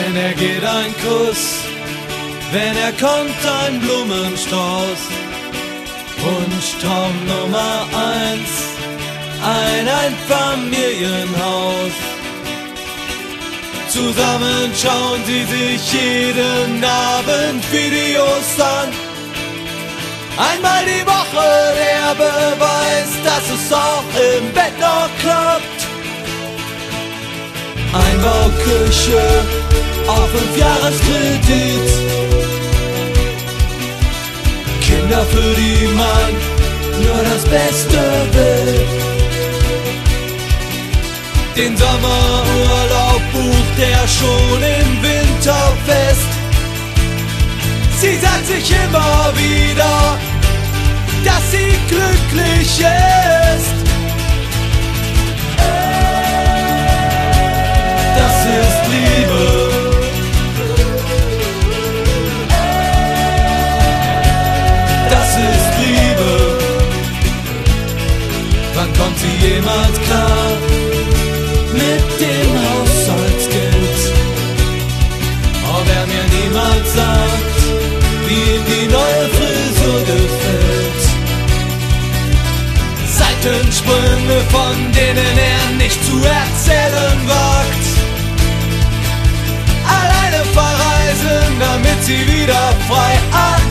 Wenn er geht, ein Kuss, wenn er kommt, ein Blumenstrauß. Wunschtraum Nummer 1, ein Einfamilienhaus. Zusammen schauen sie sich jeden Abend Videos an. Einmal die Woche der Beweis, dass es auch im Bett noch klappt. Einbauküche auf 5 Jahreskredit. Kinder, für die man nur das Beste will. Den Sommerurlaub bucht er schon im Winter fest. Sie sagt sich immer wieder, dass sie glücklich ist. Das ist Liebe. Das ist Liebe. Wann kommt sie jemals klar mit dem Haushaltsgeld? Oh, wer mir niemals sagt, wie ihm die neue Frisur gefällt. Seitensprünge, von denen er nicht zu erzählen wagt. Alleine verreisen, damit sie wieder frei atmet.